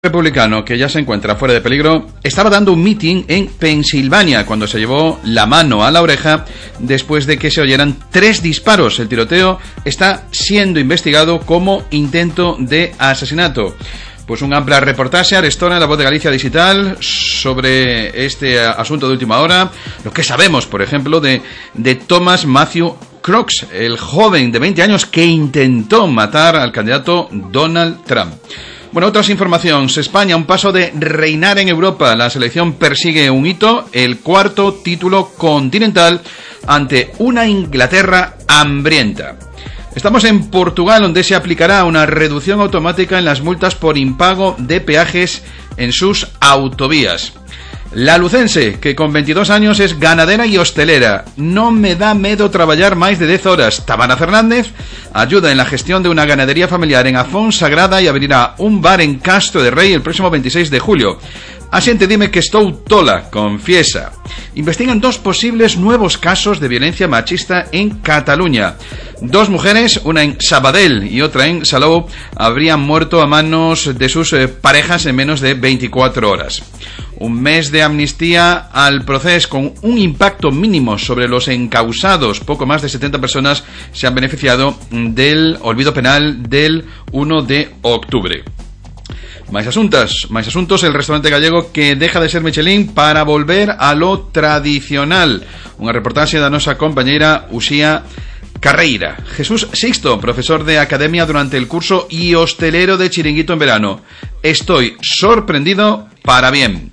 Republicano, que ya se encuentra fuera de peligro, estaba dando un mitin en Pensilvania cuando se llevó la mano a la oreja después de que se oyeran 3 disparos. El tiroteo está siendo investigado como intento de asesinato. Pues un amplio reportaje Arestora en La Voz de Galicia Digital sobre este asunto de última hora. Lo que sabemos, por ejemplo, de Thomas Matthew Crooks, el joven de 20 años que intentó matar al candidato Donald Trump. Bueno, otras informaciones. España, un paso de reinar en Europa. La selección persigue un hito, el 4º título continental ante una Inglaterra hambrienta. Estamos en Portugal, donde se aplicará una reducción automática en las multas por impago de peajes en sus autovías. La lucense, que con 22 años es ganadera y hostelera. No me da medo traballar máis de 10 horas. Tamara Fernández ayuda en la gestión de una ganadería familiar en Afonsagrada y abrirá un bar en Castro de Rei el próximo 26 de julio. A xente dime que estou tola, confiesa. Investigan 2 posibles nuevos casos de violencia machista en Cataluña. 2 mujeres, una en Sabadell y otra en Salou, habrían muerto a manos de sus parejas en menos de 24 horas. Un mes de amnistía al proceso con un impacto mínimo sobre los encausados. Poco más de 70 personas se han beneficiado del olvido penal del 1 de octubre. Máis asuntos, el restaurante gallego que deja de ser Michelin para volver a lo tradicional. Unha reportaxe da nosa compañeira Uxía Carreira. Jesús Sixto, profesor de academia durante el curso y hostelero de Chiringuito en verano. Estoy sorprendido para bien.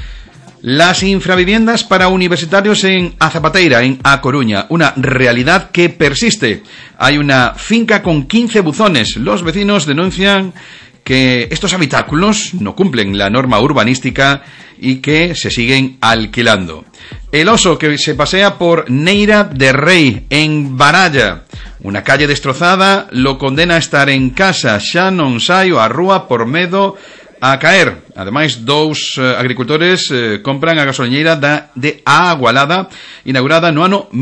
Las infraviviendas para universitarios en A Zapateira, en A Coruña, una realidad que persiste. Hay una finca con 15 buzones. Los vecinos denuncian que estos habitáculos no cumplen la norma urbanística y que se siguen alquilando. El oso que se pasea por Neira de Rei, en Baralla. Una calle destrozada lo condena a estar en casa. Xa non saio á rúa por medo a caer. Ademais, 2 agricultores compran a gasoliñeira de Agualada, inaugurada no ano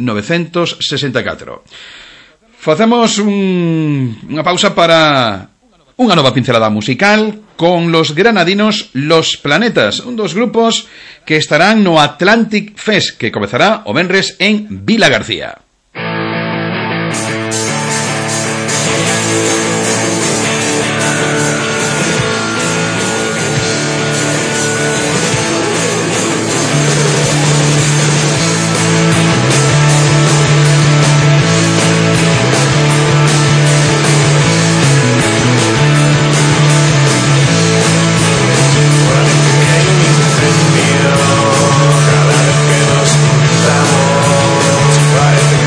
1964. Facemos unha pausa para unha nova pincelada musical con los granadinos Los Planetas, un dos grupos que estarán no Atlantic Fest, que comezará o venres en Vila García. Cada vez que nos juntamos parece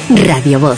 Radio Voz.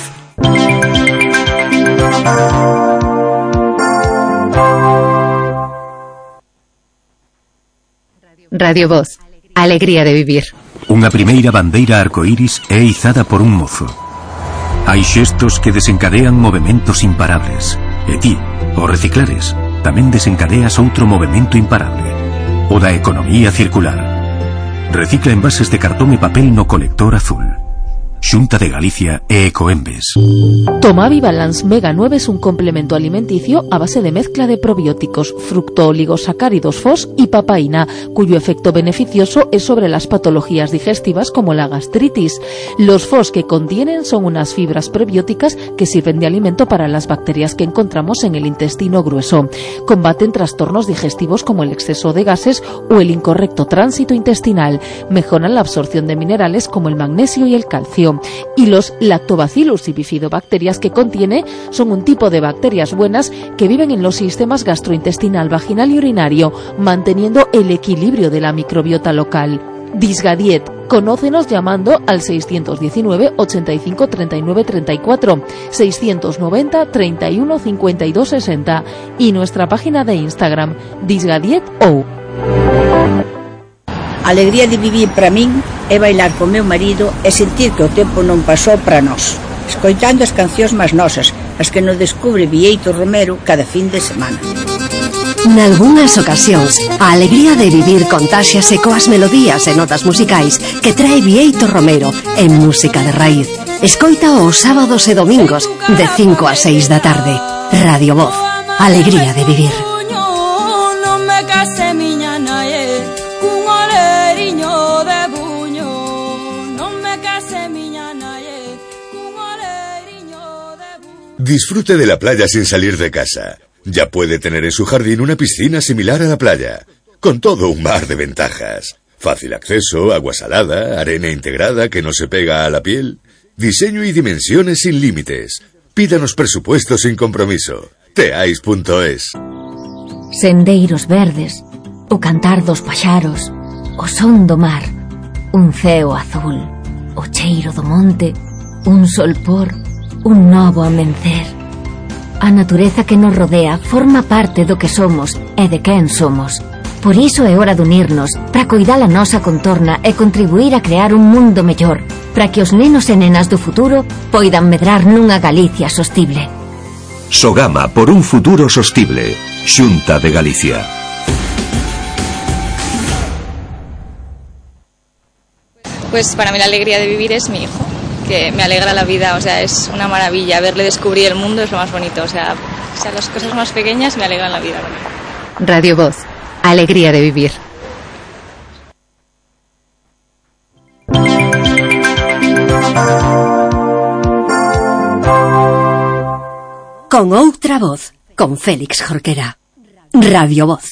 Radio Voz. Alegría de vivir. Unha primeira bandeira arcoíris é izada por un mozo. Hai xestos que desencadean movementos imparables. E ti, ao reciclares, tamén desencadeas outro movemento imparable. O da economía circular. Recicla envases de cartón e papel no colector azul. Xunta de Galicia e Ecoembes. Tomavi Balance Mega 9 es un complemento alimenticio a base de mezcla de probióticos, fructooligosacáridos FOS y papaína, cuyo efecto beneficioso es sobre las patologías digestivas como la gastritis. Los FOS que contienen son unas fibras prebióticas que sirven de alimento para las bacterias que encontramos en el intestino grueso. Combaten trastornos digestivos como el exceso de gases o el incorrecto tránsito intestinal. Mejoran la absorción de minerales como el magnesio y el calcio. Y los lactobacillus y bifidobacterias que contiene son un tipo de bacterias buenas que viven en los sistemas gastrointestinal, vaginal y urinario, manteniendo el equilibrio de la microbiota local. Disgadiet. Conócenos llamando al 619 85 39 34, 690 31 52 60 y nuestra página de Instagram, disgadietou. A alegría de vivir para min é bailar co meu marido e sentir que o tempo non pasou para nós, escoitando as cancións máis nosas, as que nos descubre Bieito Romero cada fin de semana. Nalgúnas ocasións, a alegría de vivir contáxiase coas melodías e notas musicais que trae Bieito Romero en música de raíz. Escoita os sábados e domingos de 5 a 6 da tarde. Radio Voz. Alegría de vivir. Disfrute de la playa sin salir de casa. Ya puede tener en su jardín una piscina similar a la playa, con todo un mar de ventajas. Fácil acceso, agua salada, arena integrada que no se pega a la piel. Diseño y dimensiones sin límites. Pídanos presupuesto sin compromiso. Teais.es. Sendeiros verdes, o cantar dos paxaros, o son do mar, un ceo azul, o cheiro do monte, un solpor, un novo amencer. A natureza que nos rodea forma parte do que somos e de quen somos. Por iso é hora de unirnos para coidar a nosa contorna e contribuir a crear un mundo mellor, para que os nenos e nenas do futuro poidan medrar nunha Galicia sostible. Sogama por un futuro sostible. Xunta de Galicia. Pues para mí la alegría de vivir es mi hijo, que me alegra la vida, o sea, es una maravilla. Verle descubrir el mundo es lo más bonito, o sea las cosas más pequeñas me alegran la vida. Radio Voz. Alegría de vivir. Con outra voz, con Félix Jorquera. Radio Voz.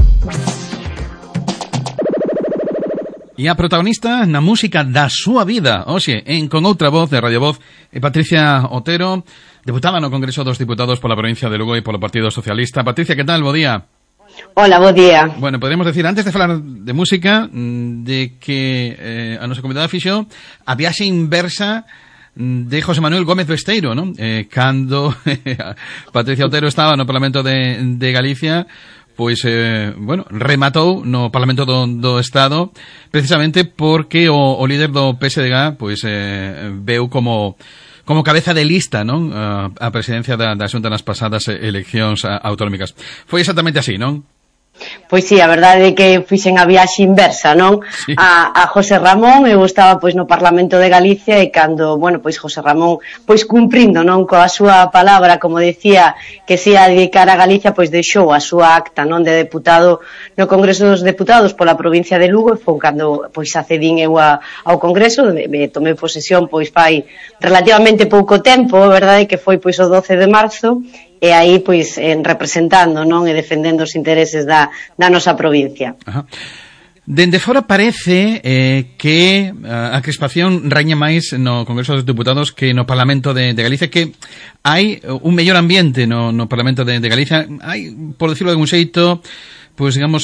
E a protagonista na música da súa vida, hoxe, en Con outra voz de Radio Voz, é Patricia Otero, deputada no Congreso dos Diputados pola provincia de Lugo e polo Partido Socialista. Patricia, que tal? Bo día. Hola, bo día. Bueno, podríamos decir, antes de falar de música, de que a nosa convidada fixo a viaxe inversa de José Manuel Gómez Besteiro, ¿no? Cando Patricia Otero estaba no Parlamento de Galicia, pois, bueno, rematou no Parlamento do Estado precisamente porque o líder do PSDG pois, veu como cabeza de lista, non? A presidencia da Xunta nas pasadas eleccións autonómicas. Foi exactamente así, non? Pois sí, a verdade é que fixen a viaxe inversa, non? Sí. A José Ramón, eu estaba pois no Parlamento de Galicia e cando, bueno, pois José Ramón pois cumprindo, non, coa súa palabra, como decía, que se ia dedicar a Galicia, pois deixou a súa acta, non, de deputado no Congreso dos Deputados pola provincia de Lugo, e foi cando pois accedín eu ao Congreso, me tomei posesión pois fai relativamente pouco tempo, a verdade é que foi pois o 12 de marzo, e aí, pois, representando, non, e defendendo os intereses da nosa provincia. Ajá. Dende fora parece que a crispación raña máis no Congreso dos Deputados que no Parlamento de Galicia, que hai un mellor ambiente no Parlamento de Galicia. Hai, por decirlo de algún xeito, pois digamos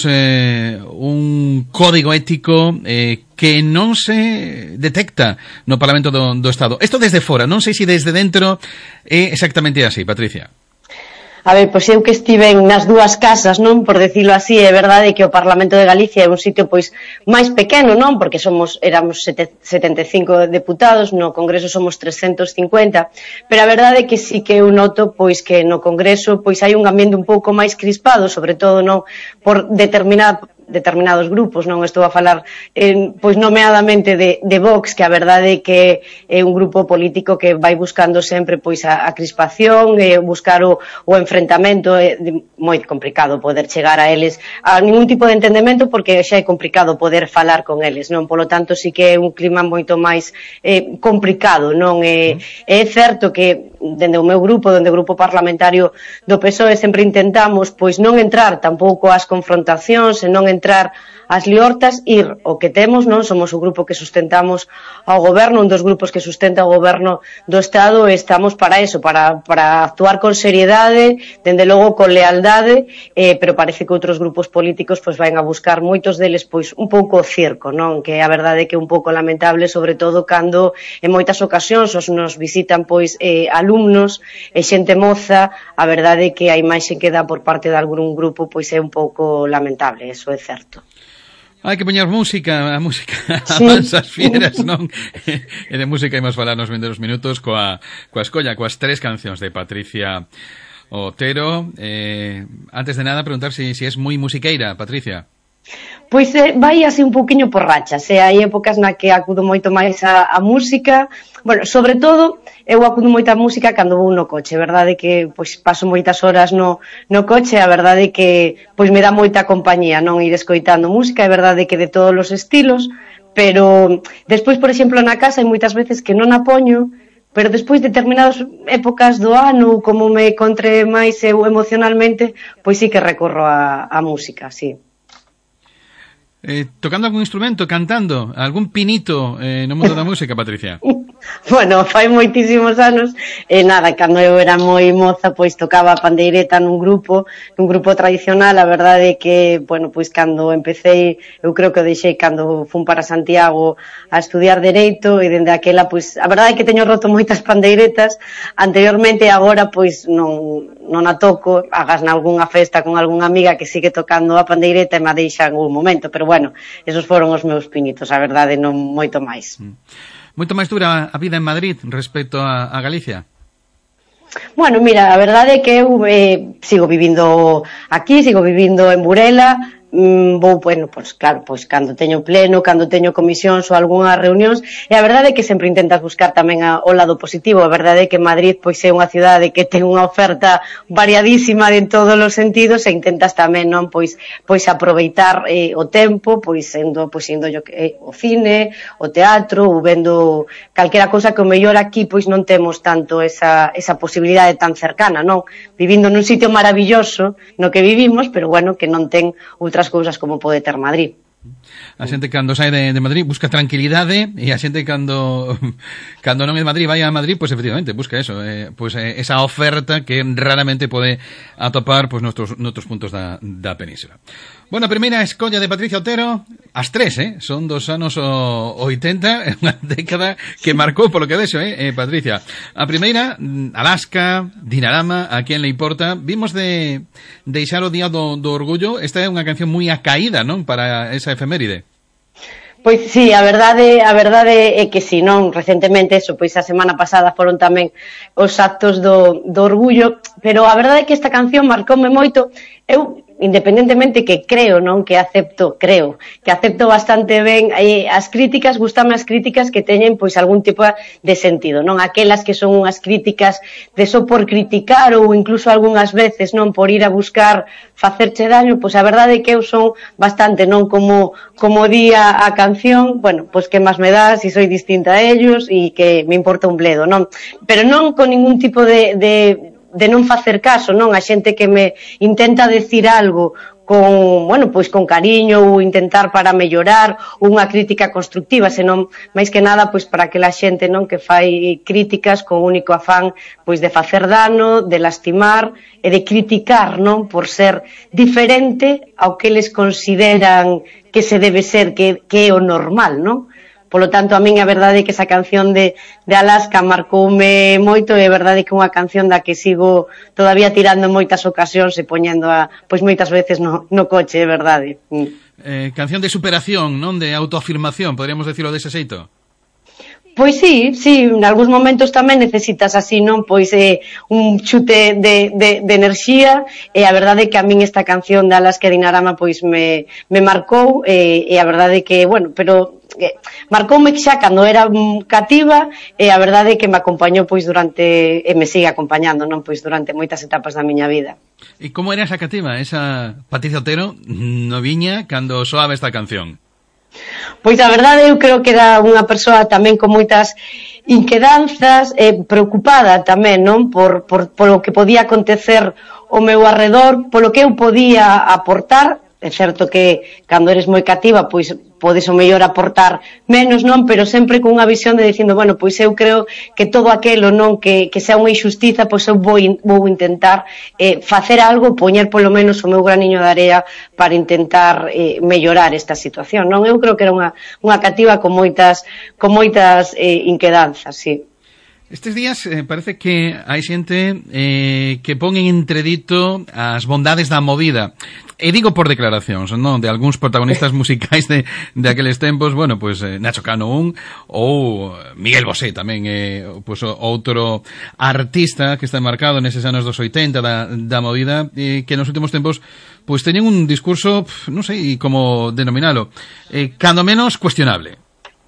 un código ético que non se detecta no Parlamento do Estado. Isto desde fora, non sei se desde dentro é exactamente así, Patricia. A ver, pois eu que estiven nas dúas casas, non, por decirlo así, é verdade que o Parlamento de Galicia é un sitio pois máis pequeno, non, porque éramos 75 deputados, no Congreso somos 350, pero a verdade é que sí que eu noto pois que no Congreso pois hai un ambiente un pouco máis crispado, sobre todo non por determinados grupos, non estou a falar pois nomeadamente de Vox, que a verdade é que é un grupo político que vai buscando sempre pois a crispación, buscar o enfrentamento. É moi complicado poder chegar a eles a ningún tipo de entendemento, porque xa é complicado poder falar con eles, non? Polo tanto, sí que é un clima moito máis complicado, non? É certo que dende o meu grupo, dende o grupo parlamentario do PSOE, sempre intentamos pois non entrar tampouco ás confrontacións e non entrar ás liortas, ir o que temos, non? Somos o grupo que sustentamos ao goberno, un dos grupos que sustenta o goberno do Estado, e estamos para eso, para actuar con seriedade, dende logo con lealdade, pero parece que outros grupos políticos pois van a buscar, moitos deles pois un pouco o circo, non? Que a verdade é que é un pouco lamentable, sobre todo cando en moitas ocasións nos visitan pois alumnos e xente moza. A verdade é que a imaxe que dá por parte de algún grupo pois é un pouco lamentable, eso é certo. Hai que poñer música, a música sí. Amansas fieras, non? E de música imos falar nos 22 minutos coa escolla, coas 3 cancións de Patricia Otero. Antes de nada, preguntar si es moi musiqueira, Patricia. Pois vai así un pouquiño por rachas, hai épocas na que acudo moito máis a música. Bueno, sobre todo eu acudo moito a música cando vou no coche, verdade que pois paso moitas horas no coche, a verdade que pois me dá moita compañía non ir escoitando música, é verdade que de todos os estilos, pero despois, por exemplo, na casa hai moitas veces que non a poño, pero despois de determinadas épocas do ano, como me encontre máis eu emocionalmente, pois sí que recorro a música, sí. Tocando algún instrumento, cantando, algún pinito no mundo da música, Patricia? Bueno, fai moitísimos anos, nada, cando eu era moi moza, pois tocaba a pandeireta nun grupo tradicional. A verdade é que, bueno, pois cando empecé, eu creo que o deixei cando fun para Santiago a estudiar Dereito, e dende aquela, pois, a verdade é que teño roto moitas pandeiretas anteriormente, e agora, pois, non a toco, hagas nalgúnha festa con algunha amiga que sigue tocando a pandeireta e me a deixa en un momento, pero bueno, esos foron os meus pinitos, a verdade, non moito máis. Moito máis dura a vida en Madrid respecto a Galicia? Bueno, mira, a verdade é que eu sigo vivindo aquí, sigo vivindo en Burela. Vou, bueno, pois claro, pois cando teño pleno, cando teño comisións ou algunhas reunións, e a verdade é que sempre intentas buscar tamén o lado positivo. A verdade é que Madrid pois é unha cidade que ten unha oferta variadísima en todos os sentidos, e intentas tamén, non, pois aproveitar o tempo, pois indo yo o cine, o teatro, ou vendo calquera cousa que o mellor aquí pois non temos tanto esa posibilidade tan cercana, non? Vivindo nun sitio maravilloso no que vivimos, pero bueno, que non ten outras cousas como pode ter Madrid. A xente cando sai de Madrid busca tranquilidade, e a xente cando non é de Madrid vai a Madrid, pois efectivamente busca eso, esa oferta que raramente pode atopar pois noutros puntos da península. Bueno, a primeira escolla de Patricia Otero, as 3, son dos anos 80, unha década que marcou polo que vexo, Patricia. A primeira, Alaska, Dinarama, A quen le importa. Vimos de deixar o Día do Orgullo. Esta é unha canción moi acaída, non, para esa efeméride. Pois sí, a verdade é que si, non, recentemente eso, pois a semana pasada foron tamén os actos do orgullo, pero a verdade é que esta canción marcoume moito. Eu independentemente que creo, non, que acepto bastante ben as críticas, gustame as críticas que teñen pois algún tipo de sentido, non aquelas que son unhas críticas de só por criticar, ou incluso algunhas veces non por ir a buscar facerche daño. Pois a verdade é que eu son bastante, non, como di a canción, bueno, pois que máis me dá si soy distinta a ellos e que me importa un bledo, non, pero non con ningún tipo de non facer caso, non, a xente que me intenta decir algo bueno, pois con cariño ou intentar para mellorar, unha crítica constructiva, senón máis que nada pois para aquela xente, non, que fai críticas con único afán pois de facer dano, de lastimar e de criticar, non, por ser diferente ao que eles consideran que se debe ser, que é o normal, non? Polo tanto, a min a verdade é que esa canción de Alaska marcoume moito e a verdade é que é unha canción da que sigo todavía tirando en moitas ocasións e poñendo pois moitas veces no coche, é verdade. Canción de superación, non? De autoafirmación, podríamos decirlo dese xeito? Pois sí, en algúns momentos tamén necesitas así, non? Pois un chute de enerxía e a verdade é que a min esta canción de Alaska e Dinarama pois me marcou e a verdade é que, bueno, pero marcoume xa cando era cativa e a verdade é que me acompañou pois durante, e me sigue acompañando, non? Pois durante moitas etapas da miña vida. E como era esa cativa, esa Patricia Otero noviña cando soaba esta canción? Pois a verdade eu creo que era unha persoa tamén con moitas inquedanzas e preocupada tamén, non? Por lo que podía acontecer ao meu arredor, polo que eu podía aportar. É certo que cando eres moi cativa pois podes o mellor aportar menos, non? Pero sempre con unha visión de dicindo, bueno, pois eu creo que todo aquelo, non, que sea unha injustiza, pois eu vou intentar facer algo, poñer polo menos o meu graniño de area para intentar mellorar esta situación, non? Eu creo que era unha cativa con moitas inquedanzas, sí. Estes días parece que hai xente que pon en entredito as bondades da movida. E digo por declaracións, non? De algúns protagonistas musicais de aqueles tempos, bueno, pois Nacho Cano ou Miguel Bosé tamén, pois outro artista que está marcado neses anos dos 80 da movida, que nos últimos tempos pois teñen un discurso, non sei como denominalo, cando menos cuestionable.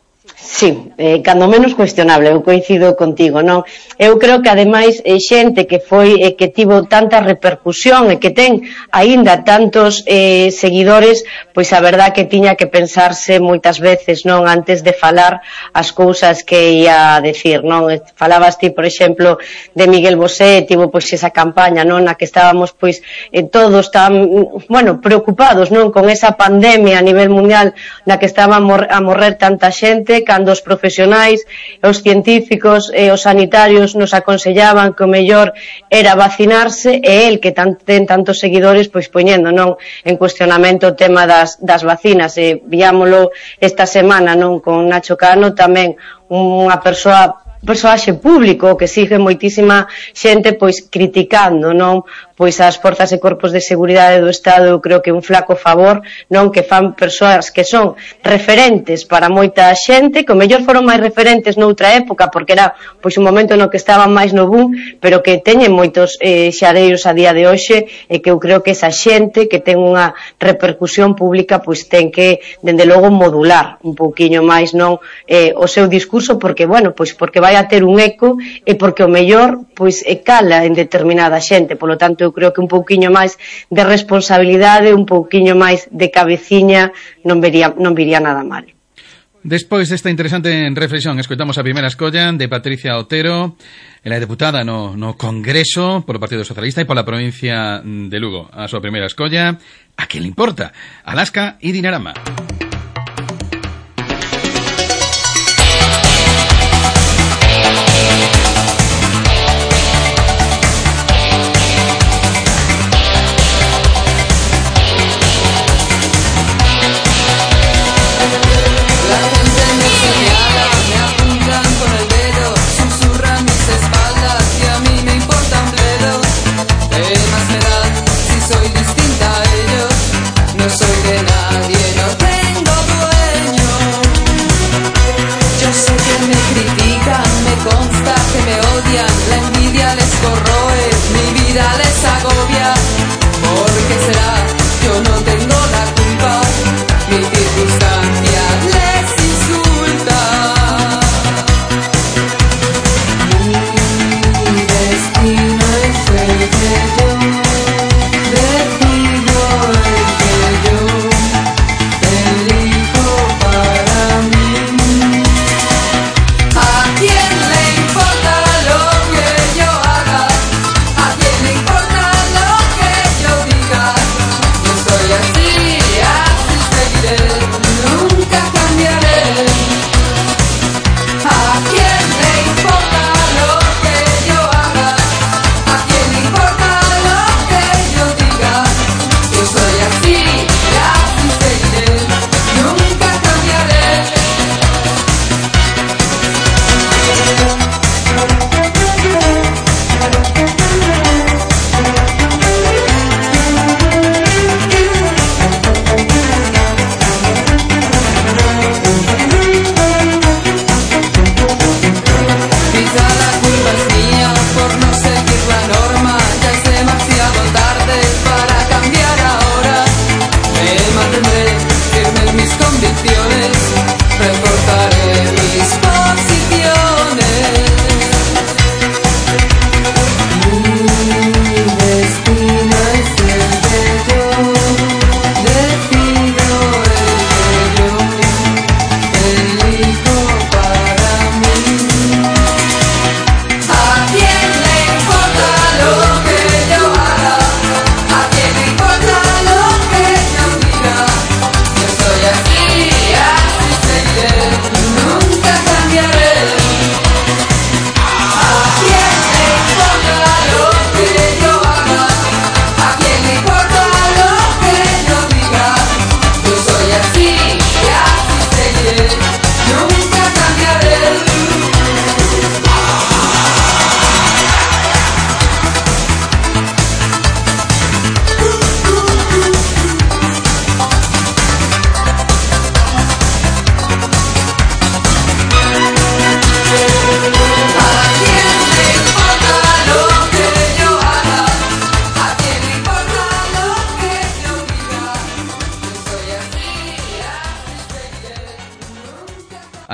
Sí, cando menos cuestionable, eu coincido contigo, non? Eu creo que ademais xente que foi que tivo tanta repercusión e que ten aínda tantos seguidores, pois a verdad que tiña que pensarse moitas veces, non, antes de falar as cousas que ia decir, non? Falabas ti, por exemplo, de Miguel Bosé, tivo pois esa campaña, non, na que estábamos pois todos tan, bueno, preocupados, non, con esa pandemia a nivel mundial na que estaba a morrer tanta xente, cando os profesionais, os científicos e os sanitarios nos aconsellaban que o mellor era vacinarse e el que ten tantos seguidores pois poñendo, non, en cuestionamento o tema das vacinas e viámolo esta semana, non, con Nacho Cano tamén unha persoaxe público que sigue moitísima xente pois criticando, non, pois as forzas e corpos de seguridade do Estado. Eu creo que un flaco favor, non, que fan persoas que son referentes para moita xente, que o mellor foron máis referentes noutra época porque era pois un momento no que estaban máis no boom, pero que teñen moitos xareiros a día de hoxe e que eu creo que esa xente que ten unha repercusión pública pois ten que, dende logo, modular un pouquiño máis, non, o seu discurso porque, bueno, pois porque vai a ter un eco e porque o mellor pois cala en determinada xente. Polo tanto, eu creo que un pouquiño máis de responsabilidade, un pouquiño máis de cabeciña non viría nada mal. Despois desta interesante reflexión, escoitamos a primeira escolla de Patricia Otero, ela é deputada no Congreso polo Partido Socialista e pola provincia de Lugo. A súa primeira escolla, a que le importa? Alaska e Dinarama. ¿A quién le importa lo que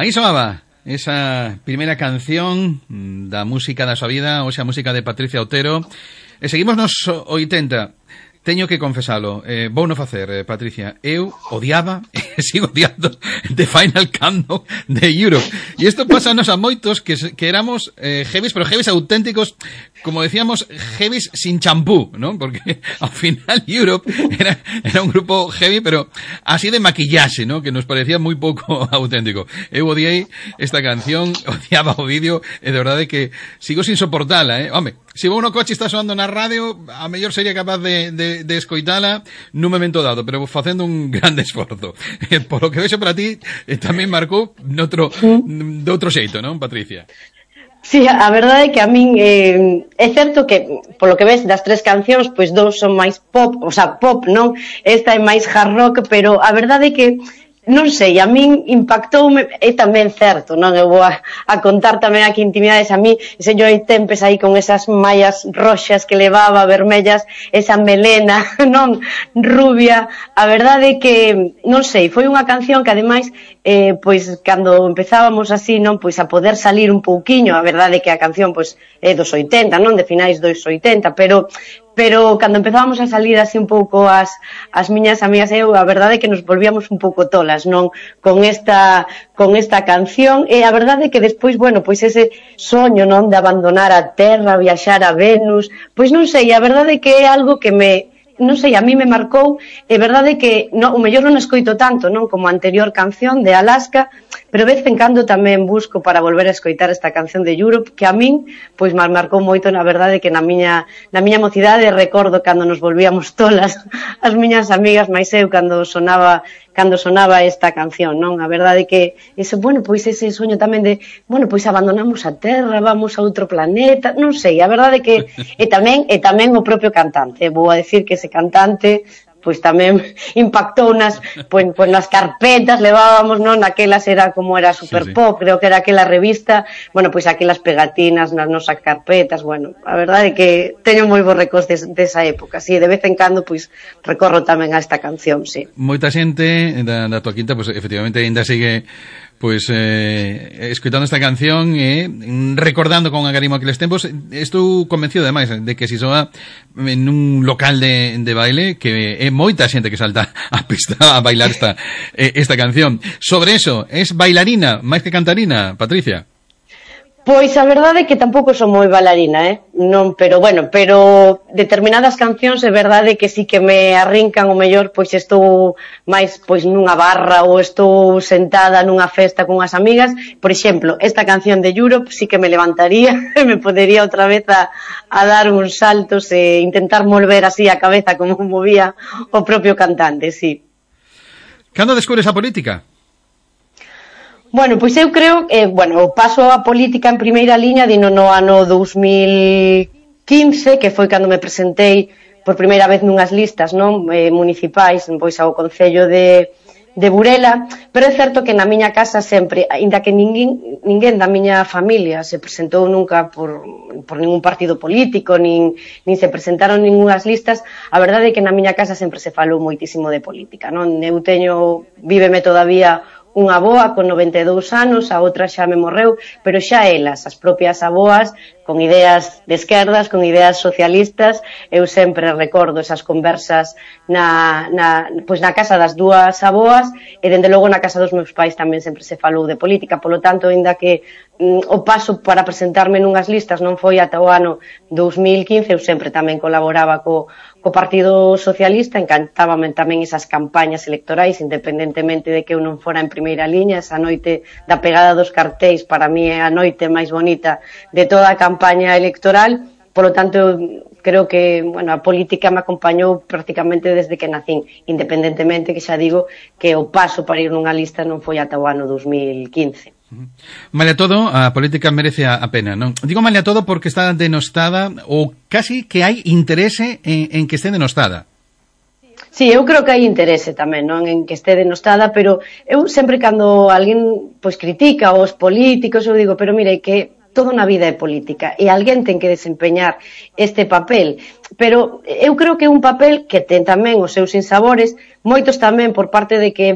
Aí soaba esa primeira canción da música da súa vida, ou xa música de Patricia Otero. E seguimos nos 80. Teño que confesalo, vou no facer, Patricia. Eu odiaba, e sigo odiando, The Final Countdown de Europe. E isto pasa nos a moitos que éramos heavies, pero heavies auténticos, como decíamos, heavies sin champú, ¿no? Porque ao final Europe era un grupo heavy, pero así de maquillaxe, ¿no? Que nos parecía moi pouco auténtico. Eu odiei esta canción, odiaba o vídeo, e de verdade que sigo sin soportala, Home, se vou no coche e está soando na radio, a mellor sería capaz de escoitala nun momento dado, pero facendo un grande esforzo. Por lo que vexo para ti, tamén marcou de outro xeito, non, Patricia? Sí, a verdade é que a min é certo que, polo que ves das tres cancións, pois dous son máis pop, o sea, pop, non? Esta é máis hard rock, pero a verdade é que non sei, a min impactoume, é tamén certo, non? Eu vou a contar tamén aquí intimidades a mí, ese Joey Tempest aí con esas mallas roxas que levaba, vermellas, esa melena, non? Rubia, a verdade é que, non sei, foi unha canción que ademais, pois, cando empezábamos así, non? Pois a poder salir un pouquiño, a verdade é que a canción, pois, é dos 80, non? De finais dos 80, pero cando empezábamos a salir así un pouco as miñas amigas e eu, a verdade é que nos volvíamos un pouco tolas, non? Con esta canción, e a verdade é que despois, bueno, pois ese soño, non? De abandonar a Terra, viaxar a Venus, pois non sei, a verdade é que é algo que non sei, a mí me marcou, é verdade que o mellor non escoito tanto, non? Como a anterior canción de Alaska, pero vez en cando tamén busco para volver a escoitar esta canción de Europe, que a min, pois, me marcou moito, na verdade, que na miña mocidade recordo cando nos volvíamos tolas as miñas amigas, máis eu, cando sonaba esta canción, non? A verdade que ese, bueno, pois ese soño tamén de, bueno, pois abandonamos a Terra, vamos a outro planeta, non sei, a verdade que e tamén o propio cantante, vou a decir que ese cantante pois tamén impactou nas carpetas, levábamos, non, naquelas era como era Super Pop, creo que era aquela revista, bueno, pois aquelas pegatinas nas nosas carpetas, bueno, a verdade é que teño moi bons recordos desa época, sí, de vez en cando, pois, recorro tamén a esta canción, sí. Moita xente da tua quinta, pois, efectivamente, ainda sigue pois escoitando esta canción e recordando con agarimo aqueles tempos. Estou convencido ademais de que si soa en un local de baile que é moita xente que salta a pista a bailar esta canción. Sobre eso, es bailarina máis que cantarina, Patricia? Pois a verdade é que tampouco son moi bailarina, non, pero determinadas cancións é verdade que sí que me arrincan o mellor, pois estou máis pois nunha barra ou estou sentada nunha festa con as amigas, por exemplo, esta canción de Europe sí que me levantaría e me podería outra vez a dar uns saltos e intentar mover así a cabeza como movía o propio cantante, sí. Cando descubres a política? Bueno, pois eu creo que, o paso a política en primeira liña dino no ano 2015, que foi cando me presentei por primeira vez nunhas listas, non, municipais, pois ao concello de Burela, pero é certo que na miña casa sempre, aínda que ninguén da miña familia se presentou nunca por ningún partido político, nin se presentaron ningunhas listas, a verdade é que na miña casa sempre se falou moitísimo de política, non? Eu víveme todavía unha avoa con 92 anos, a outra xa me morreu, pero xa elas, as propias avoas, con ideas de esquerdas, con ideas socialistas, eu sempre recordo esas conversas na casa das dúas avoas, e dende logo na casa dos meus pais tamén sempre se falou de política, polo tanto, ainda que o paso para presentarme nunhas listas non foi ata o ano 2015, eu sempre tamén colaboraba co Partido Socialista, encantábame tamén esas campañas electorais, independentemente de que eu non fora en primeira liña, esa noite da pegada dos cartéis para mí é a noite máis bonita de toda a campaña electoral, polo tanto eu creo que, a política me acompañou prácticamente desde que nacín, independentemente que xa digo que o paso para ir nunha lista non foi ata o ano 2015. Malia todo, a política merece a pena, non? Digo malia todo porque está denostada ou casi que hai interese en que este denostada. Sí, eu creo que hai interese tamén, non, en que este denostada, pero eu sempre cando alguén pois critica os políticos, eu digo, pero mire, que todo na vida é política e alguén ten que desempeñar este papel, pero eu creo que é un papel que ten tamén os seus insabores, moitos tamén por parte de que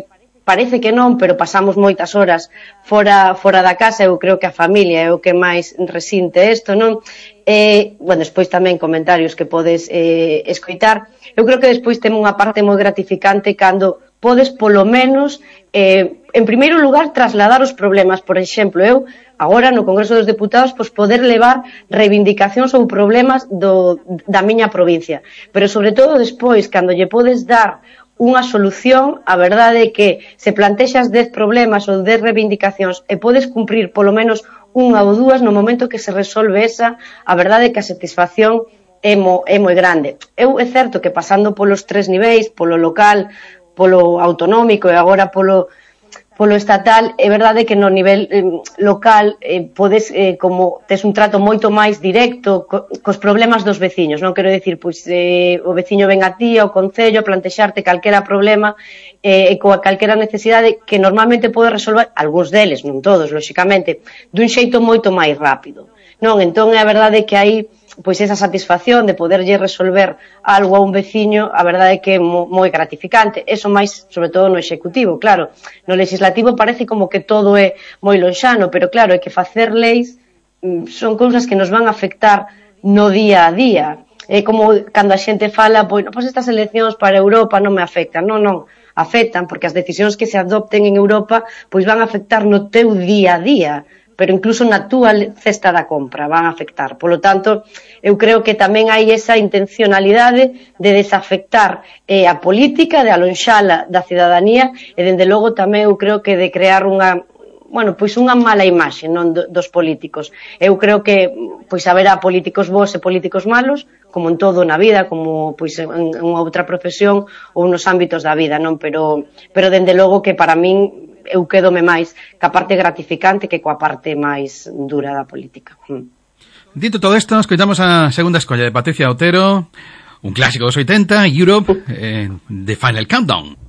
parece que non, pero pasamos moitas horas fora da casa, eu creo que a familia é o que máis resinte isto, non? Bueno, despois tamén comentarios que podes escoitar. Eu creo que despois ten unha parte moi gratificante cando podes polo menos, en primeiro lugar, trasladar os problemas. Por exemplo, eu agora no Congreso dos Deputados poder levar reivindicacións ou problemas da miña provincia, pero sobre todo despois, cando lle podes dar unha solución, a verdade é que se plantexas 10 problemas ou 10 reivindicacións e podes cumprir polo menos unha ou dúas no momento que se resolve esa, a verdade é que a satisfacción é moi grande. É certo que pasando polos 3 niveis, polo local, polo autonómico e agora polo estatal, é verdade que no nivel local podes, como tes un trato moito máis directo cos problemas dos veciños, non quero dicir, pois o veciño ven a ti ao concello a plantexarte calquera problema e coa calquera necesidade que normalmente pode resolver, algúns deles, non todos, lóxicamente, dun xeito moito máis rápido, non? Entón é a verdade que hai pois esa satisfacción de poderlle resolver algo a un veciño, a verdade é que é moi gratificante. Eso máis, sobre todo no executivo, claro. No legislativo parece como que todo é moi lonxano, pero claro, é que facer leis son cousas que nos van a afectar no día a día. É como cando a xente fala, pois estas eleccións para Europa non me afectan. Non, afectan, porque as decisións que se adopten en Europa pois van a afectar no teu día a día, pero incluso na túa cesta da compra van a afectar. Polo tanto, eu creo que tamén hai esa intencionalidade de desafectar a política, de alonxala da cidadanía e, dende logo, tamén eu creo que de crear unha mala imaxe non dos políticos. Eu creo que haberá políticos bons e políticos malos, como en todo na vida, como en unha outra profesión ou nos ámbitos da vida, non? Pero dende logo que para min eu quedome máis ca parte gratificante que coa parte máis dura da política. Dito todo isto, escoitamos a segunda escolla de Patricia Otero, un clásico dos 80, Europe, The Final Countdown.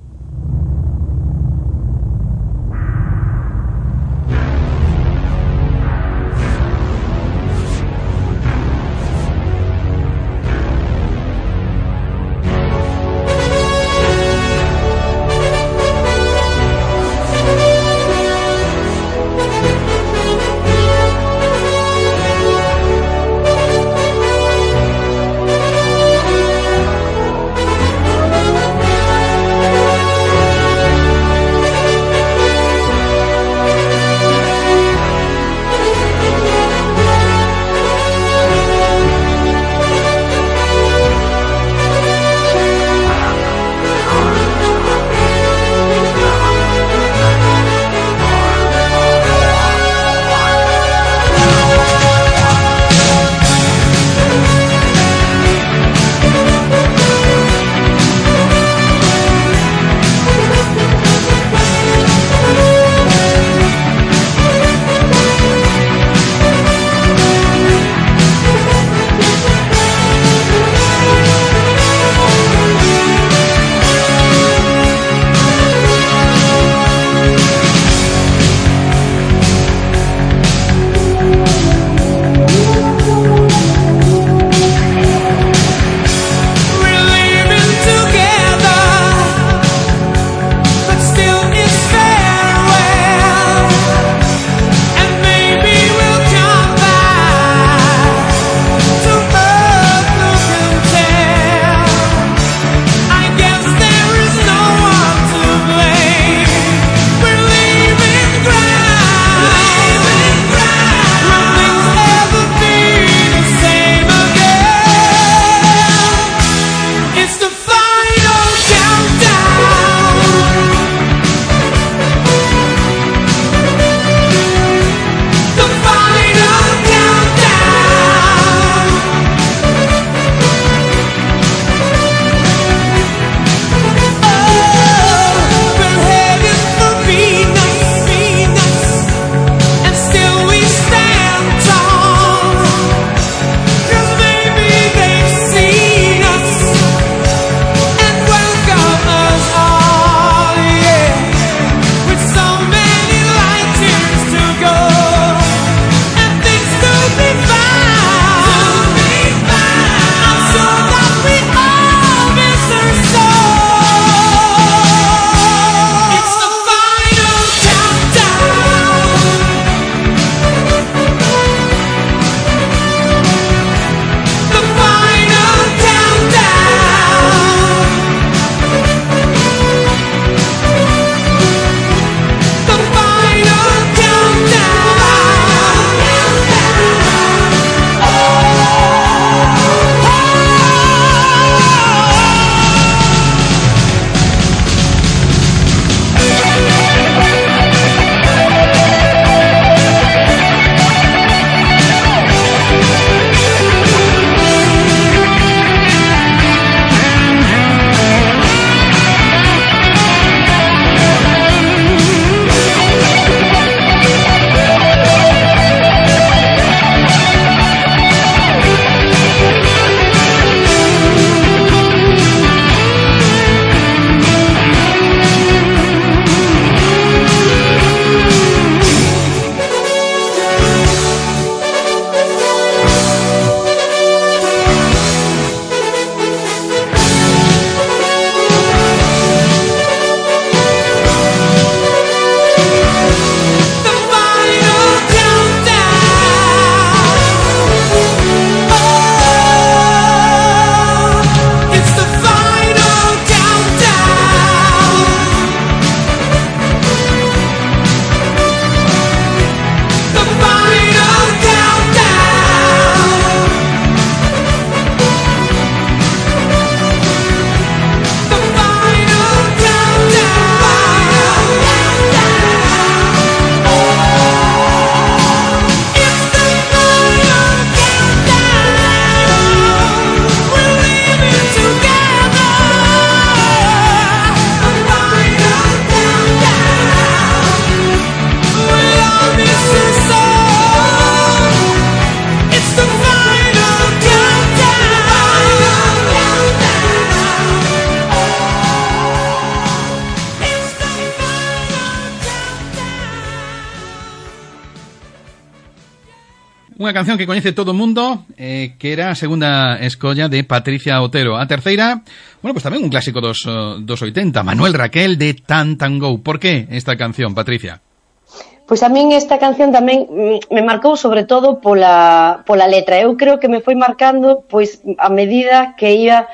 unha canción que coñece todo o mundo, que era a segunda escolla de Patricia Otero. A terceira, bueno, pues tamén un clásico dos 80, Manuel Raquel de Tan Tan Go. Por que esta canción, Patricia? Pois a min esta canción tamén me marcou sobre todo pola letra. Eu creo que me foi marcando pois a medida que ia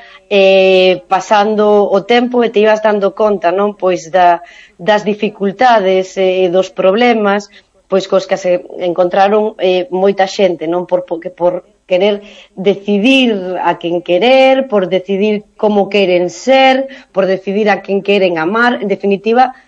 pasando o tempo e te ibas dando conta, non? Pois das dificultades e dos problemas pois cos que se encontraron moita xente, non? Por querer decidir a quen querer, por decidir como queren ser, por decidir a quen queren amar, en definitiva,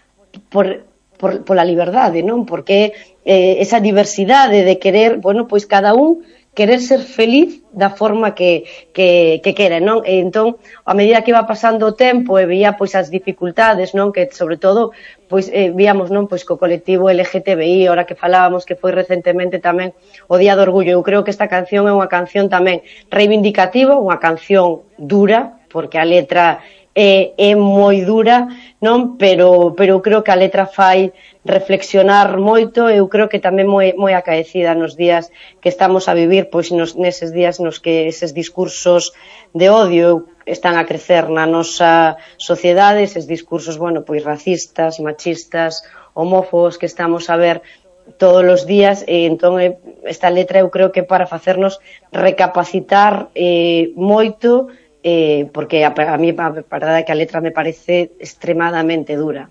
pola liberdade, non? Porque esa diversidade de querer, bueno, pois cada un querer ser feliz da forma que quere, non? E entón, a medida que iba pasando o tempo e veía pois as dificultades, non? Que sobre todo, pois víamos, non? Pois co colectivo LGTBI, ahora que falábamos que foi recentemente tamén o Día do Orgullo. Eu creo que esta canción é unha canción tamén reivindicativa, unha canción dura, porque a letra é moi dura, non? Pero creo que a letra fai reflexionar moito. Eu creo que tamén moi acaecida nos días que estamos a vivir, pois neses días nos que eses discursos de odio están a crecer na nosa sociedade, eses discursos, bueno, pois racistas, machistas, homófobos que estamos a ver todos os días, e entón esta letra eu creo que para facernos recapacitar moito, porque a mí a verdade é que a letra me parece extremadamente dura.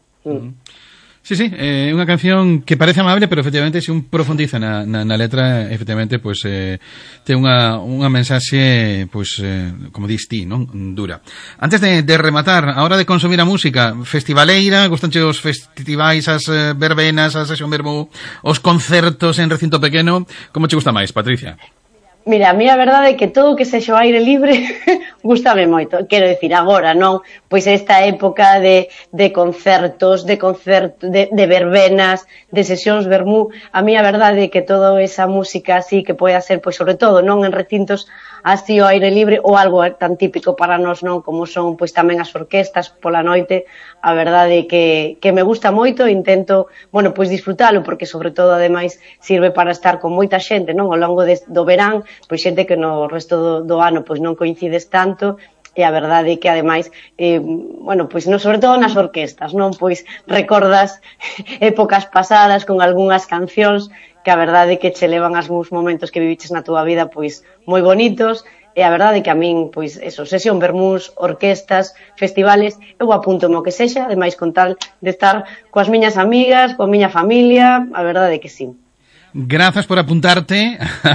Sí, é unha canción que parece amable, pero efectivamente se un profundiza na letra, efectivamente, pois ten unha mensaxe, pois, como dis ti, non? Dura. Antes de rematar, a hora de consumir a música festivaleira, gustanche os festivais, as verbenas, a sesión vermú, os concertos en recinto pequeno, como che gusta máis, Patricia? Mira, a mí a verdade é que todo o que sexa o aire libre gustame moito. Quero dicir, agora, non? Pois esta época de concertos, de verbenas, de sesións vermú, a mí a verdade é que toda esa música así que poida ser, pois sobre todo, non en recintos así o aire libre, ou algo tan típico para nós, non? Como son, pois tamén as orquestas pola noite, a verdade é que me gusta moito e intento, bueno, pois disfrutalo, porque sobre todo, ademais, sirve para estar con moita xente, non? Ao longo do verán, pois xente que no resto do ano pois non coincides tanto, e a verdade é que ademais, bueno, pois non, sobre todo nas orquestas, non? Pois recordas épocas pasadas con algunhas cancións que a verdade é que che levan algúns momentos que viviches na túa vida pois moi bonitos, e a verdade é que a min, pois, eso, sesión vermús, orquestas, festivales, eu apunto mo que sexa, ademais con tal de estar coas miñas amigas, coa miña familia, a verdade é que sí. Grazas por apuntarte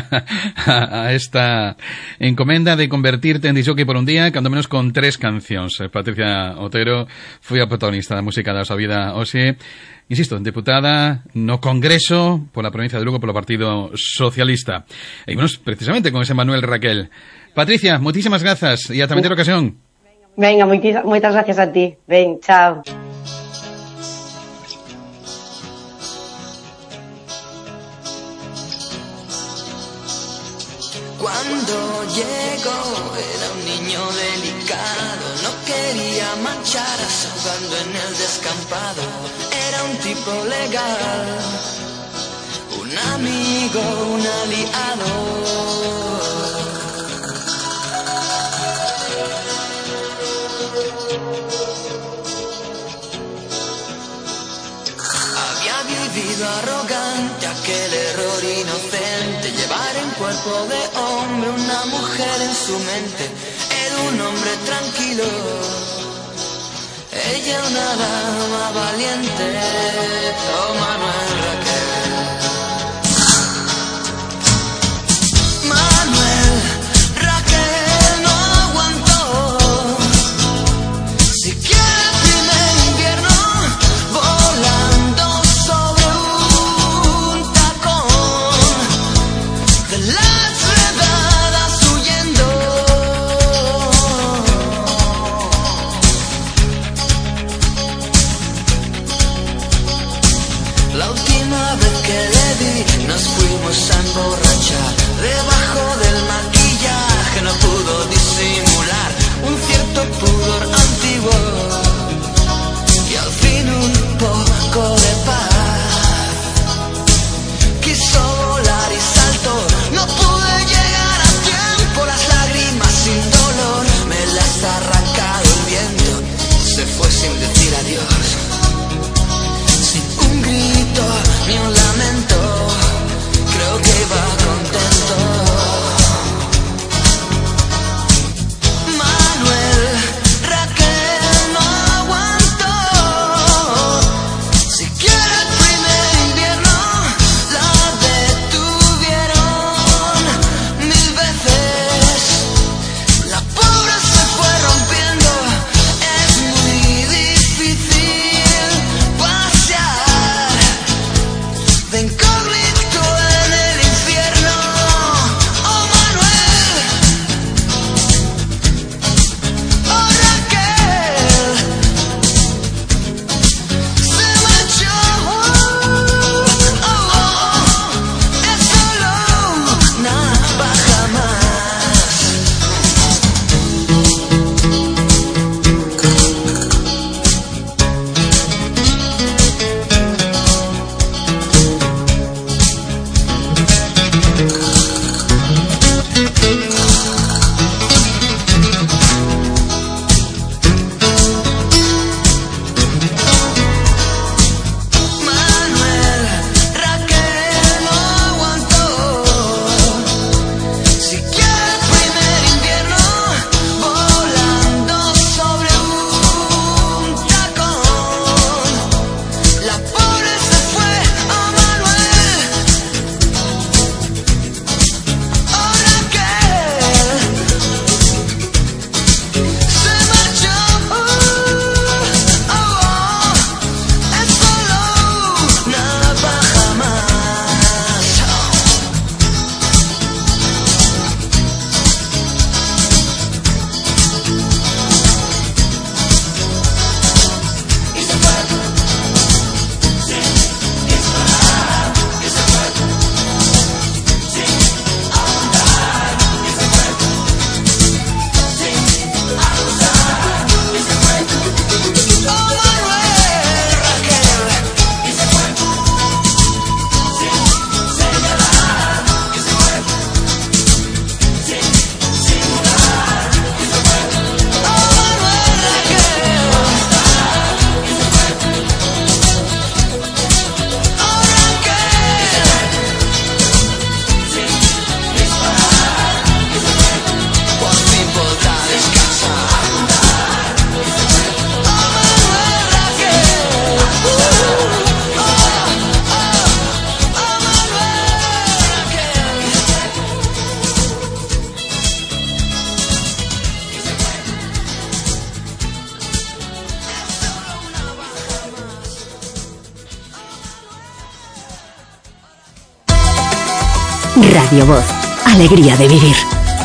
a esta encomenda de convertirte en disjockey por un día, cando menos con 3 cancións. Patricia Otero foi a protagonista da música da súa vida hoxe. Insisto, deputada no Congreso pola provincia de Lugo polo Partido Socialista. E vamos precisamente con ese Manuel Raquel. Patricia, moitísimas grazas e ata meter ocasión. Venga, moitas gracias a ti. Ven, chao. Cuando llegó era un niño delicado, no quería mancharse jugando en el descampado. Era un tipo legal, un amigo, un aliado. Había vivido arrogante aquel error inocente, llevar en cuerpo de hombre una mujer en su mente. Era un hombre tranquilo, ella una dama valiente. Oh, Manuel Raquel. Manuel Raquel no aguantó, siquiera el primer invierno, volando sobre un tacón de las redadas huyendo. La última Radio Voz, alegría de vivir.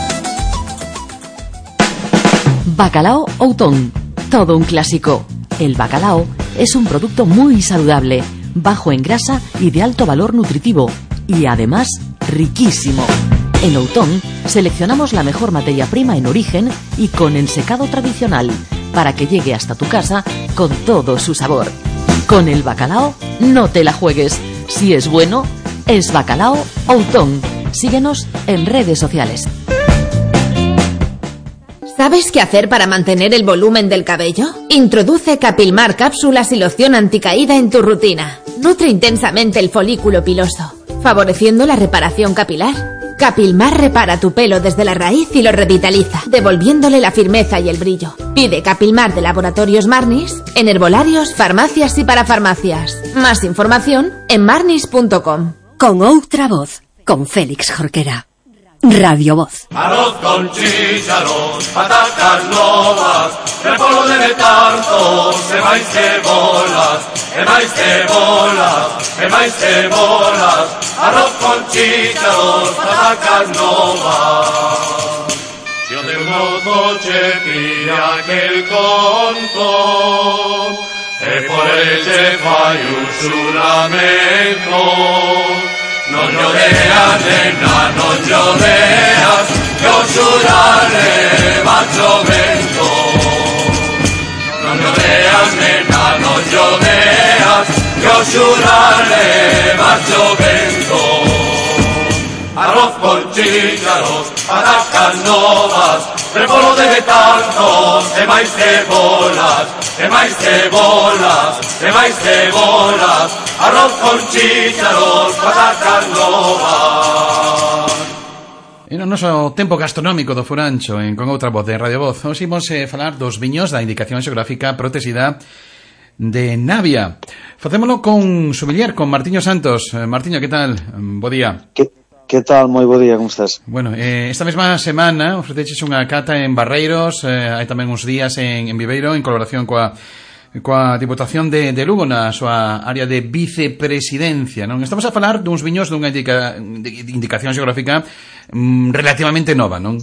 Bacalao Outón, todo un clásico. El bacalao es un producto muy saludable, bajo en grasa y de alto valor nutritivo, y además riquísimo. En Outón seleccionamos la mejor materia prima en origen y con ensecado tradicional, para que llegue hasta tu casa con todo su sabor. Con el bacalao no te la juegues. Si es bueno, es Bacalao Outón. Síguenos en redes sociales. ¿Sabes qué hacer para mantener el volumen del cabello? Introduce Capilmar cápsulas y loción anticaída en tu rutina. Nutre intensamente el folículo piloso, favoreciendo la reparación capilar. Capilmar repara tu pelo desde la raíz y lo revitaliza, devolviéndole la firmeza y el brillo. Pide Capilmar de Laboratorios Marnis en herbolarios, farmacias y parafarmacias. Más información en marnis.com. Con outra voz, con Félix Jorquera. Radio Voz. Arroz con chícharos, patatas novas, repollo de tanto, e máis cebolas, arroz con chícharos, patatas novas. Si o teu mozo che pilla aquel conto, e por el che fai un xuramento. Non lloreas, nena, non lloreas, que o xurare va chovendo. Non lloreas, nena, non lloreas, que o xurare va chovendo. Arroz con chícharos, patatas novas, repollo de tanto, e máis cebolas, arroz con chícharos, patatas novas. E no noso tempo gastronómico do Furancho con outra voz de Radio Voz, hoxe imos falar dos viños da indicación xeográfica protexida de Navia. Facémolo con sommelier, con Martiño Santos. Martiño, que tal? Bo día. Que tal? Moi bo día, como estás? Bueno, esta mesma semana ofreceches unha cata en Barreiros, hai tamén uns días en Viveiro, en colaboración coa Diputación de Lugo na súa área de vicepresidencia, non? Estamos a falar duns viños dunha indicación xeográfica relativamente nova, non?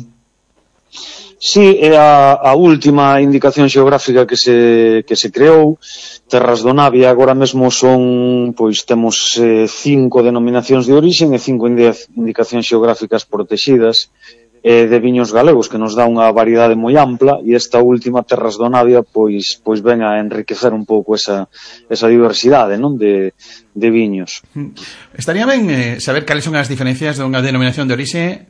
Sí, é a última indicación xeográfica que se creou. Terras do Navia agora mesmo son, pois temos 5 denominacións de orixen e 5 indicacións xeográficas protegidas de viños galegos, que nos dá unha variedade moi ampla, e esta última, Terras do Navia, pois ven a enriquecer un pouco esa diversidade, non, de viños. Estaría ben saber cales son as diferencias dunha denominación de orixe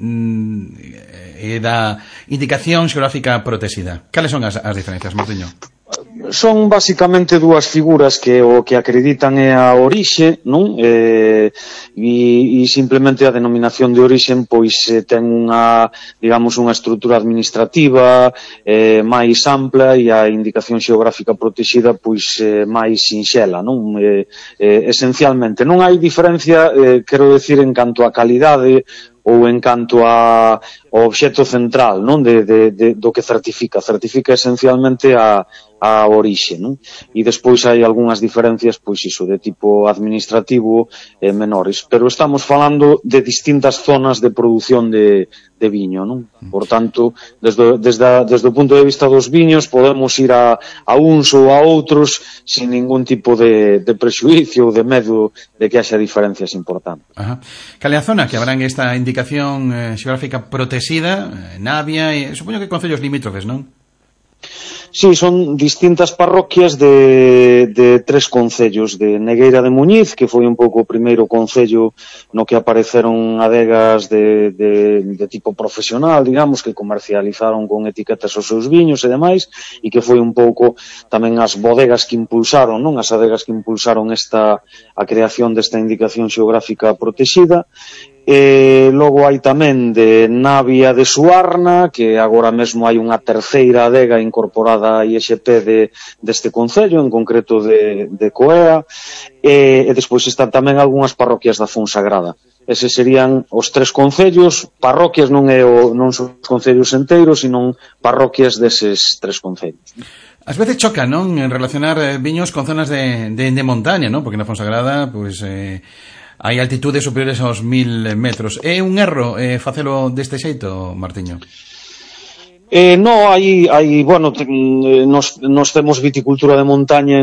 e da indicación xeográfica protexida. Cales son as diferencias, Martiño? Son basicamente dúas figuras que o que acreditan é a orixe, non? E simplemente a denominación de orixen pois ten unha, digamos, unha estrutura administrativa máis ampla, e a indicación xeográfica protexida pois máis sinxela, non? Esencialmente non hai diferencia, quero decir, en canto a calidade ou en canto ao obxecto central, non, do que certifica esencialmente a orixe, non? E despois hai algunhas diferencias, pois iso, de tipo administrativo menores, pero estamos falando de distintas zonas de produción de viño, non? Por tanto, desde o punto de vista dos viños podemos ir a uns ou a outros sin ningún tipo de prexuicio ou de medo de que haxa diferencias importantes. Cale a zona que habrán esta indicación xeográfica protexida, Navia, e supoño que concellos limítrofes, non? Sí, son distintas parroquias de 3 concellos, de Negueira de Muñiz, que foi un pouco o primeiro concello no que apareceron adegas de tipo profesional, digamos, que comercializaron con etiquetas os seus viños e demais, e que foi un pouco tamén as bodegas que impulsaron, non? As adegas que impulsaron a creación desta indicación xeográfica protexida. Logo hai tamén de Navia de Suarna, que agora mesmo hai unha terceira adega incorporada a ISP deste concello, en concreto de Coea, e despois están tamén algunhas parroquias da Fonsagrada. Eses serían os 3 concellos, parroquias non son os concellos enteiros, sino parroquias deses 3 concellos. Ás veces choca, non, en relacionar viños con zonas de montaña, non? Porque na Fonsagrada, pois hai altitudes superiores aos 1000 metros. É un erro facelo deste xeito, Martiño? No, bueno, nos temos viticultura de montaña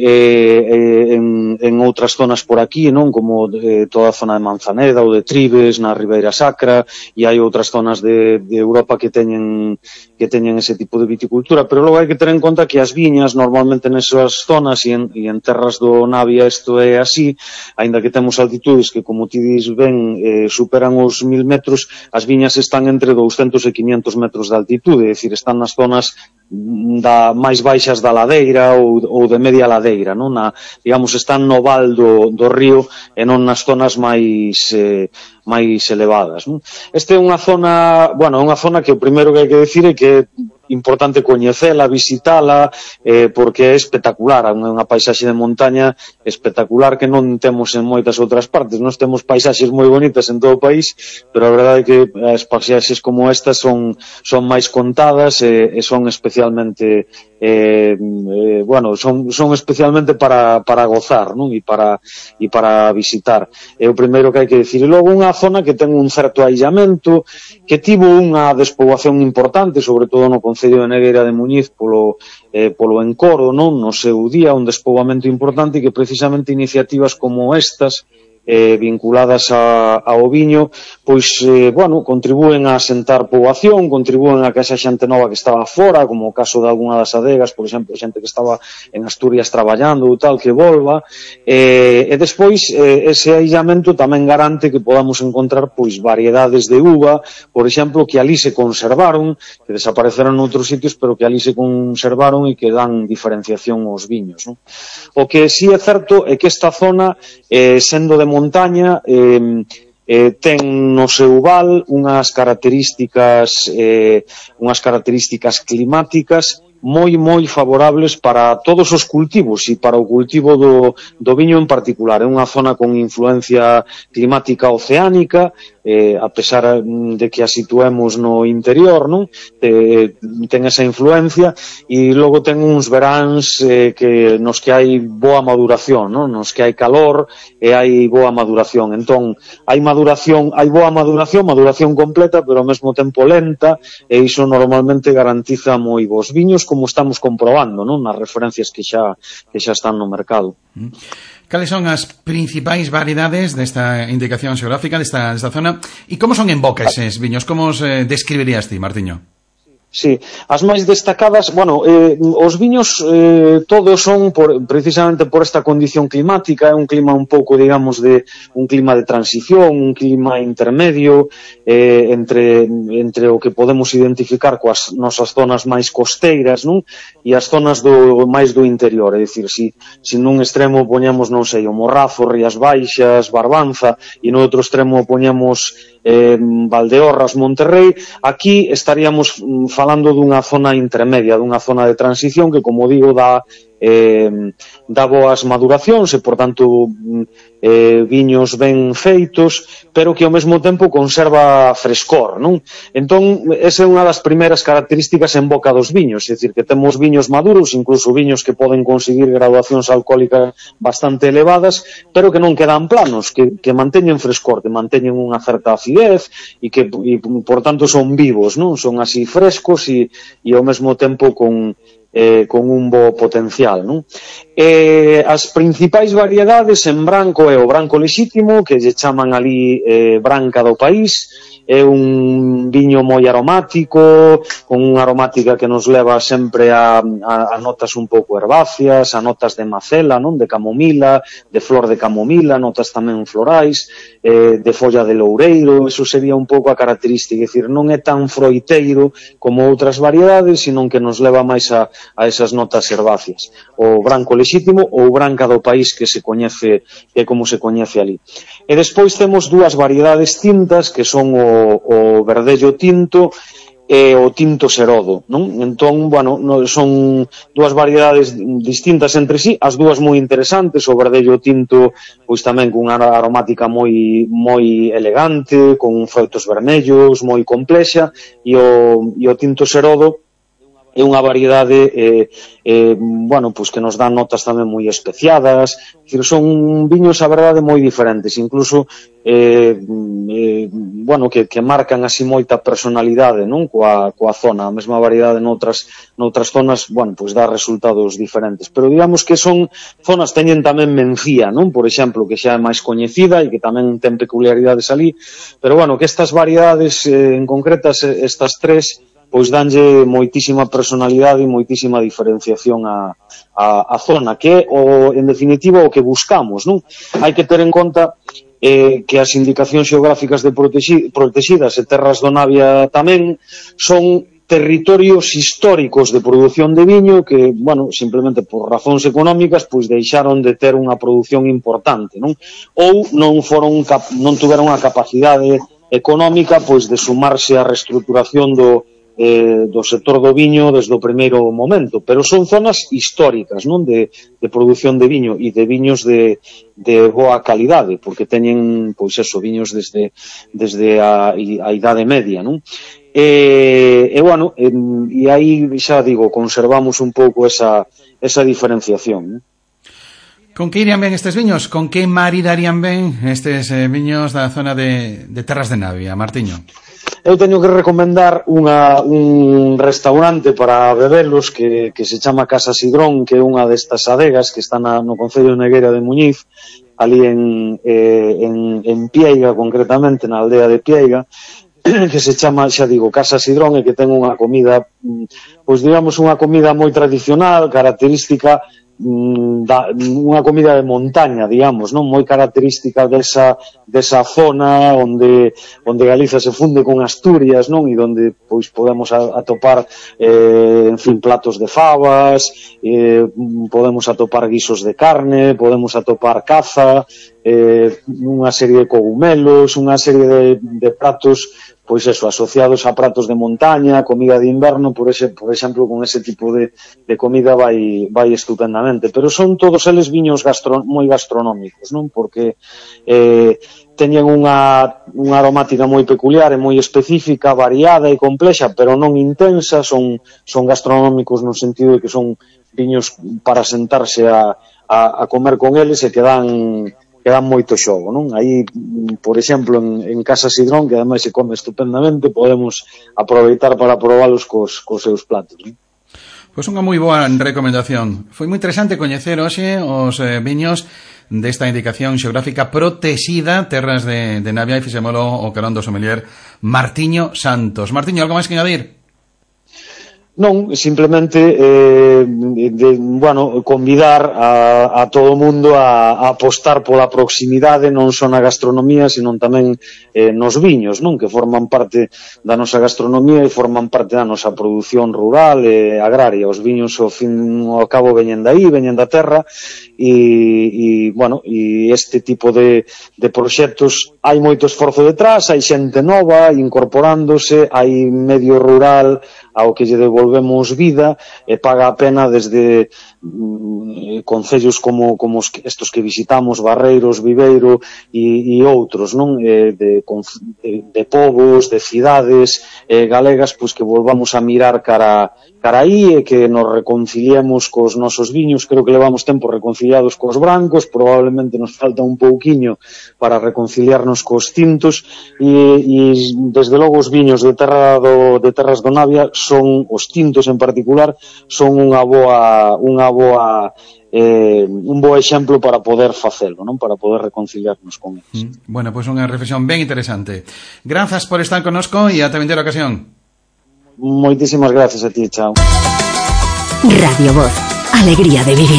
en outras zonas por aquí, non? Como toda a zona de Manzaneda ou de Tribes, na Ribeira Sacra, e hai outras zonas de Europa que teñen ese tipo de viticultura, pero logo hai que ter en conta que as viñas, normalmente nesas zonas e en terras do Navia isto é así, aínda que temos altitudes que, como ti dis ben, superan os 1000 metros, as viñas están entre 200 e 500 metros de altitude, é dicir, están nas zonas máis baixas da ladeira ou de media ladeira, non? Digamos, están no val do río e non nas zonas máis elevadas, non? Esta é unha zona, bueno, unha zona que o primeiro que hai que decir é que é importante coñecela, visitala, porque é espectacular, é unha paisaxe de montaña espectacular que non temos en moitas outras partes. Nós temos paisaxes moi bonitas en todo o país, pero a verdade é que as paisaxes como estas son máis contadas e son especialmente bueno, son especialmente para gozar, non? E para visitar. É o primeiro que hai que decir. E logo unha zona que ten un certo aillamento, que tivo unha despoboación importante, sobre todo no Concello de Negueira de Muñiz polo encoro, non? No seu día, un despoboamento importante, que precisamente iniciativas como estas, vinculadas ao viño, pois, bueno, contribúen a asentar poboación, contribúen a que esa xente nova que estaba fora, como o caso de algunha das adegas, por exemplo, xente que estaba en Asturias traballando ou tal, que volva, e despois ese aillamento tamén garante que podamos encontrar pois variedades de uva, por exemplo, que ali se conservaron, que desapareceron noutros sitios, pero que ali se conservaron e que dan diferenciación aos viños, non? O que sí é certo é que esta zona, sendo de montaña, ten no seu val unhas características climáticas moi favorables para todos os cultivos e para o cultivo do viño en particular. É unha zona con influencia climática oceánica, a pesar de que a situemos no interior, non? Ten esa influencia, e logo ten uns veráns nos que hai boa maduración, non? Nos que hai calor e hai boa maduración. Entón, hai boa maduración completa, pero ao mesmo tempo lenta, e iso normalmente garantiza moi bons viños, como estamos comprobando, non? Nas referencias que xa están no mercado. Cales son as principais variedades desta indicación xeográfica desta zona, e como son en boca eses viños? Como os describirías ti, Martiño? Sí, as máis destacadas, bueno, os viños todos son precisamente por esta condición climática, é un clima un pouco, digamos, un clima de transición, un clima intermedio entre o que podemos identificar coas nosas zonas máis costeiras, non? E as zonas máis do interior, é dicir, se nun extremo poñamos, non sei, o Morrazo, Rías Baixas, Barbanza, e no outro extremo poñamos Valdeorras, Monterrey, aquí estaríamos falando dunha zona intermedia, dunha zona de transición que, como digo, dá boas maduracións e, por tanto, viños ben feitos, pero que ao mesmo tempo conserva frescor, non? Entón, esa é unha das primeiras características en boca dos viños, é dicir, que temos viños maduros, incluso viños que poden conseguir graduacións alcohólicas bastante elevadas, pero que non quedan planos, que manteñen frescor, que manteñen unha certa acidez e que, por tanto, son vivos, non? Son así frescos e ao mesmo tempo con un bo potencial, non? As principais variedades en branco é o branco lexítimo, que lle chaman ali branca do país. É un viño moi aromático, con unha aromática que nos leva sempre a notas un pouco herbáceas, a notas de macela, non? De camomila, de flor de camomila, notas tamén florais, de folla de loureiro. Eso sería un pouco a característica, é dicir, non é tan froiteiro como outras variedades, sino que nos leva máis a esas notas herbáceas. O branco lexítimo ou branca do país, que se coñece, que é como se coñece ali. E despois temos dúas variedades tintas, que son o verdello tinto e o tinto serodo, non? Entón, bueno, son dúas variedades distintas entre sí, as dúas moi interesantes. O verdello tinto, pois tamén con unha aromática moi elegante, con froitos vermellos, moi complexa, e o tinto serodo é unha variedade bueno, pues que nos dan notas tamén moi especiadas, son viños a verdade moi diferentes, incluso bueno, que marcan así moita personalidade, non, coa zona, a mesma variedade noutras zonas, bueno, pues dá resultados diferentes, pero digamos que son zonas teñen tamén Mencía, non, por exemplo, que xa é máis coñecida e que tamén ten peculiaridades ali, pero bueno, que estas variedades en concretas, estas tres, pois danlle moitísima personalidade e moitísima diferenciación a zona, que é, en definitiva, o que buscamos, non? Hai que ter en conta que as indicacións xeográficas de protegidas e terras do Navia tamén son territorios históricos de produción de viño que, bueno, simplemente por razóns económicas, pois deixaron de ter unha produción importante, non? Ou non tuveron a capacidade económica, pois, de sumarse á reestruturación do sector do viño desde o primeiro momento, pero son zonas históricas, non, de produción de viño e de viños de boa calidade, porque teñen, pois eso, viños desde a Idade Media, non? Bueno, e aí xa digo, conservamos un pouco esa diferenciación, non? Con que irían ben estes viños? Con que maridarían ben estes viños da zona de Terras de Navia, Martiño? Eu teño que recomendar un restaurante para bebelos que se chama Casa Sidrón, que é unha destas adegas que está no concello de Negueira de Muñiz, ali en Pieiga, concretamente, na aldea de Pieiga, que se chama, xa digo, Casa Sidrón, e que ten unha comida, pois digamos, unha comida moi tradicional, característica, unha comida de montaña, digamos, non, moi característica desa zona onde Galiza se funde con Asturias, non, e onde pois podemos atopar en fin, platos de fabas, podemos atopar guisos de carne, podemos atopar caza, unha serie de cogumelos, unha serie de pratos, pois eso, asociados a pratos de montaña, comida de inverno, por exemplo, con ese tipo de comida vai estupendamente, pero son todos eles viños moi gastronómicos, non? Porque teñen unha aromática moi peculiar e moi específica, variada e complexa, pero non intensa, son gastronómicos no sentido de que son viños para sentarse a comer con eles e que dan moito xogo, non? Aí, por exemplo, en Casa Sidrón, que ademais se come estupendamente, podemos aproveitar para probalos cos seus platos, non? Pois unha moi boa recomendación. Foi moi interesante coñecer hoxe os viños desta indicación xeográfica protexida, Terras de Navia, e fixémolo o carón do sommelier Martiño Santos. Martiño, algo máis que añadir? Non, simplemente bueno, convidar a todo o mundo a apostar pola proximidade non só na gastronomía, sino tamén nos viños, non, que forman parte da nosa gastronomía e forman parte da nosa produción rural e agraria. Os viños ao fin ao cabo veñen daí, veñen da terra e bueno, e este tipo de proxectos hai moito esforzo detrás, hai xente nova incorporándose, hai medio rural ao que lle devolvemos vida e paga a pena desde concellos como estos que visitamos, Barreiros, Viveiro e outros, non? De povos, de cidades galegas, pois que volvamos a mirar cara aí e que nos reconciliemos cos nosos viños. Creo que levamos tempo reconciliados cos brancos, probablemente nos falta un pouquiño para reconciliarnos cos tintos e desde logo os viños de Terras do Navia son, os tintos en particular, son un bo exemplo para poder facelo, non? Para poder reconciliarnos con eles. Bueno, pois unha reflexión ben interesante. Grazas por estar connosco e ata vindeira ocasión. Moitísimas gracias a ti, chao. Radio Voz, alegría de vivir.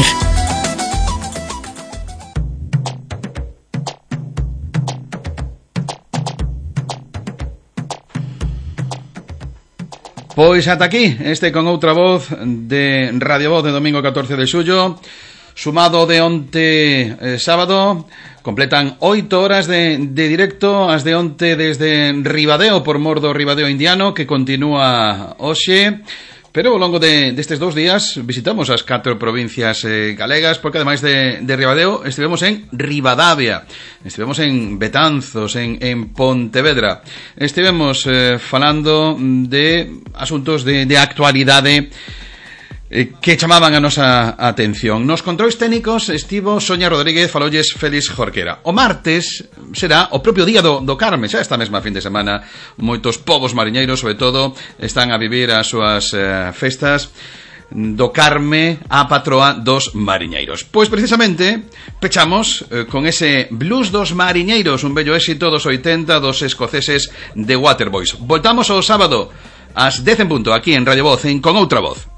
Pois ata aquí, con outra voz de Radio Voz de domingo 14 de xullo, sumado de onte sábado, completan 8 horas de directo, as de onte desde Ribadeo, por mor do Ribadeo indiano, que continúa hoxe, Pero ao longo destes 2 días visitamos as 4 provincias galegas, porque ademais de Ribadeo estivemos en Ribadavia, estivemos en Betanzos, en Pontevedra, estivemos falando de asuntos de actualidade que chamaban a nosa atención. Nos controis técnicos estivo Sonia Rodríguez, falolles Félix Jorquera. O martes será o propio día do Carme, xa esta mesma fin de semana. Moitos povos mariñeiros, sobre todo, están a vivir as súas festas do Carme, a patroa dos mariñeiros. Pois precisamente pechamos con ese blues dos mariñeiros, un bello éxito dos 80 dos escoceses de Waterboys. Voltamos ao sábado ás 10 en punto, aquí en Radio Voz, Con Outra Voz.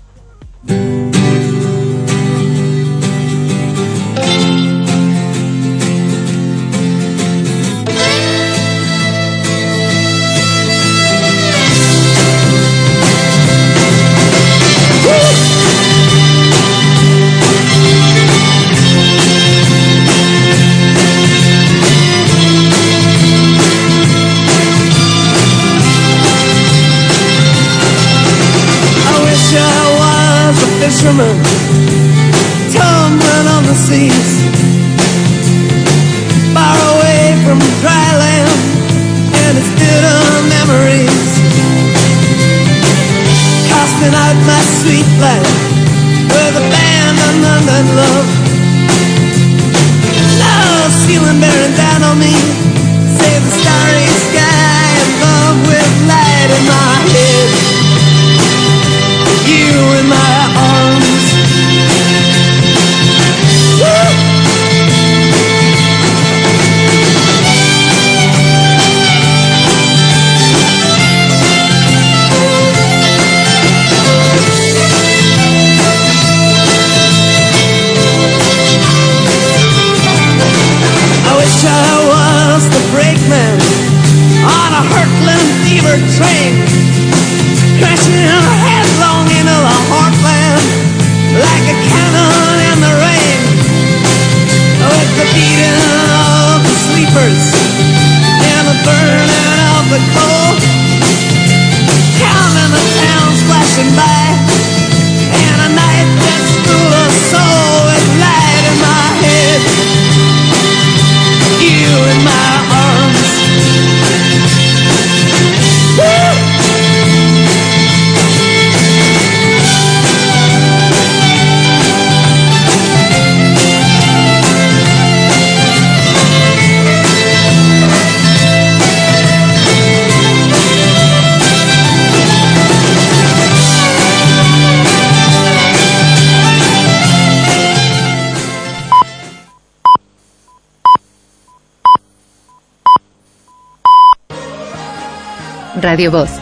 Fisherman tumbling on the seas, far away from dry land and its bitter memories, casting out my sweet life with abandonment and love. Love ceiling bearing down on me, save the starry sky and love with light in my head, you in my arms. I wish I was the brakeman on a hurtling fever train, crashing headlong into the heartland like a cannon in the rain, with the beating of the sleepers and the burning of the coal, counting the towns flashing by, and a night that's full of soul with light in my head, you in my arms. Woo! Radio Voz.